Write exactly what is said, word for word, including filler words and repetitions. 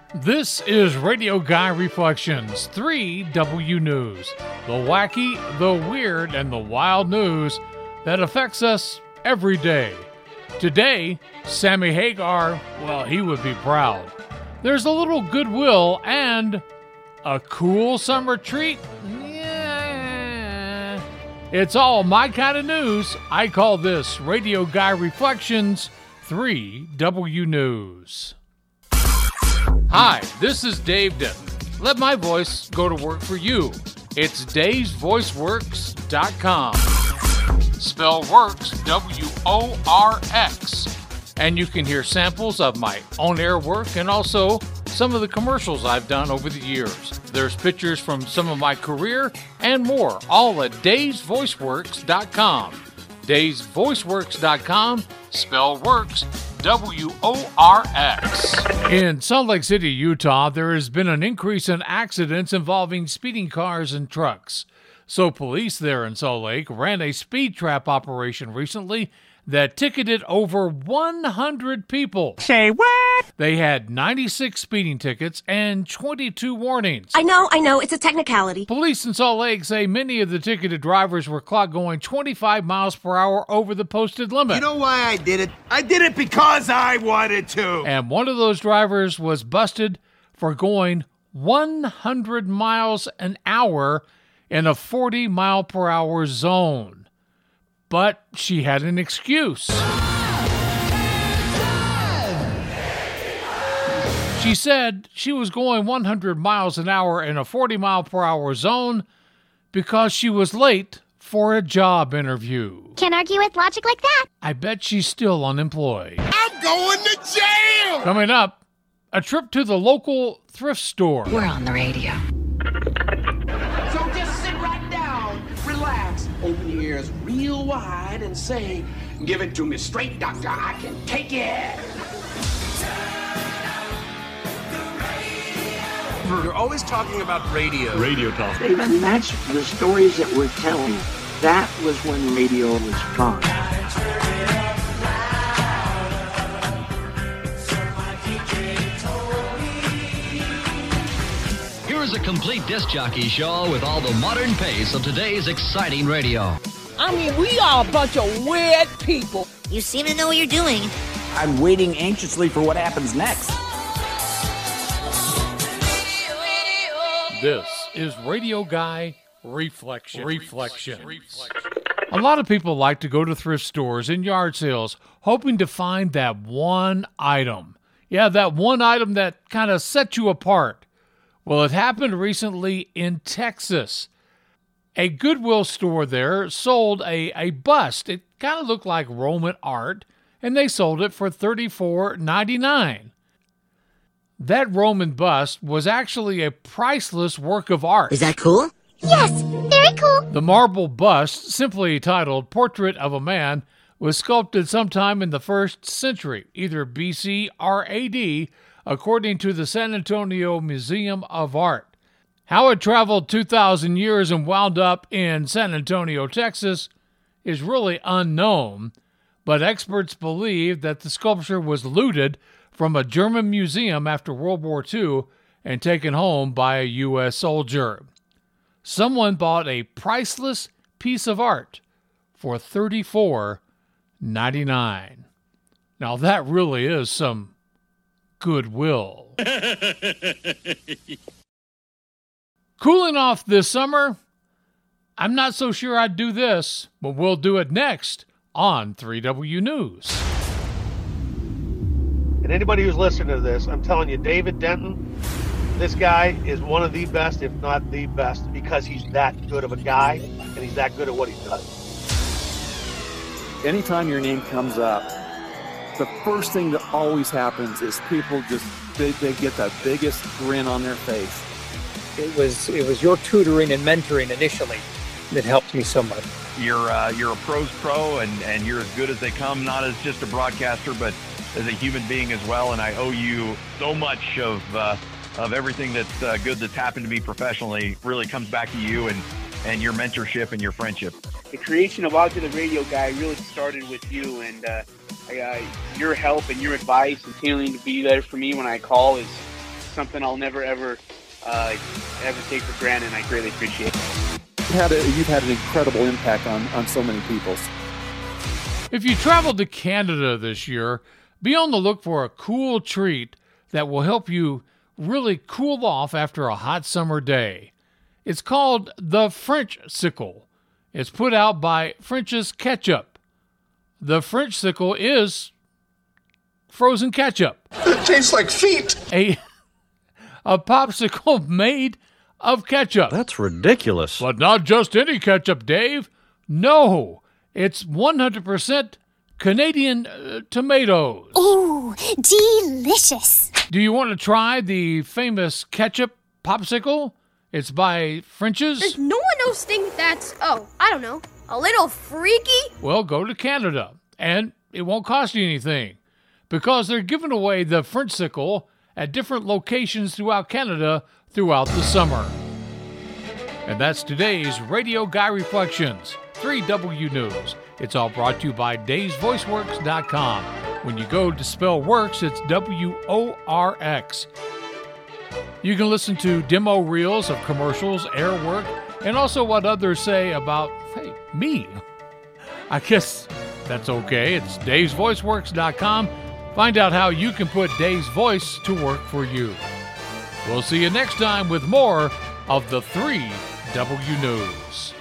This is Radio Guy Reflections, three W News. The wacky, the weird, and the wild news that affects us every day. Today, Sammy Hagar, well, he would be proud. There's a little goodwill and a cool summer treat. Yeah. It's all my kind of news. I call this Radio Guy Reflections, three W News. Hi, this is Dave Denton. Let my voice go to work for you. It's daves voice works dot com. Spell works, W O R X. And you can hear samples of my on-air work and also some of the commercials I've done over the years. There's pictures from some of my career and more, all at daves voice works dot com. daves voice works dot com, spell works, W O R X. In Salt Lake City, Utah, there has been an increase in accidents involving speeding cars and trucks. So police there in Salt Lake ran a speed trap operation recently that ticketed over one hundred people. Say what? They had ninety-six speeding tickets and twenty-two warnings. I know, I know, it's a technicality. Police in Salt Lake say many of the ticketed drivers were caught going twenty-five miles per hour over the posted limit. You know why I did it? I did it because I wanted to. And one of those drivers was busted for going one hundred miles an hour in a forty mile per hour zone. But she had an excuse. She said she was going one hundred miles an hour in a forty mile per hour zone because she was late for a job interview. Can't argue with logic like that. I bet she's still unemployed. I'm going to jail! Coming up, a trip to the local thrift store. We're on the radio. So just sit right down, relax, open your ears real wide and say, give it to me straight, doctor, I can take it. You're always talking about radio. Radio talk. And that's the stories that we're telling. That was when radio was strong. Here's a complete disc jockey show with all the modern pace of today's exciting radio. I mean, we are a bunch of weird people. You seem to know what you're doing. I'm waiting anxiously for what happens next. This is Radio Guy Reflection. Reflection. A lot of people like to go to thrift stores and yard sales hoping to find that one item. Yeah, that one item that kind of sets you apart. Well, it happened recently in Texas. A Goodwill store there sold a, a bust. It kind of looked like Roman art, and they sold it for thirty-four ninety-nine. That Roman bust was actually a priceless work of art. Is that cool? Yes, very cool. The marble bust, simply titled Portrait of a Man, was sculpted sometime in the first century, either B C or A D, according to the San Antonio Museum of Art. How it traveled two thousand years and wound up in San Antonio, Texas, is really unknown, but experts believe that the sculpture was looted from a German museum after World War Two and taken home by a U S soldier. Someone bought a priceless piece of art for thirty-four ninety-nine. Now that really is some goodwill. Cooling off this summer? I'm not so sure I'd do this, but we'll do it next on three W News. And anybody who's listening to this, I'm telling you, David Denton, this guy is one of the best, if not the best, because he's that good of a guy, and he's that good at what he does. Anytime your name comes up, the first thing that always happens is people just, they, they get the biggest grin on their face. It was it was your tutoring and mentoring initially that helped me so much. You're uh, you're a pro's pro, and, and you're as good as they come, not as just a broadcaster, but as a human being as well. And I owe you so much of uh, of everything that's uh, good that's happened to me professionally. Really comes back to you and, and your mentorship and your friendship. The creation of Out to the Radio Guy really started with you, and uh, I, uh, your help and your advice and continuing to be there for me when I call is something I'll never ever uh, ever take for granted, and I greatly appreciate it. You've had, a, you've had an incredible impact on, on so many people. If you travel to Canada this year, be on the look for a cool treat that will help you really cool off after a hot summer day. It's called the Frenchsicle. It's put out by French's Ketchup. The Frenchsicle is frozen ketchup. It tastes like feet. A, a popsicle made of ketchup. That's ridiculous. But not just any ketchup, Dave. No, it's one hundred percent Canadian uh, tomatoes. Ooh, delicious. Do you want to try the famous ketchup popsicle? It's by French's. Does no one else think that's, oh, I don't know, a little freaky? Well, go to Canada, and it won't cost you anything because they're giving away the Frenchsicle at different locations throughout Canada throughout the summer. And that's today's Radio Guy Reflections, three W News. It's all brought to you by Days Voice Works dot com. When you go to spell works, it's W O R X. You can listen to demo reels of commercials, air work, and also what others say about, hey, me. I guess that's okay. It's Days Voice Works dot com. Find out how you can put Dave's voice to work for you. We'll see you next time with more of the three W News.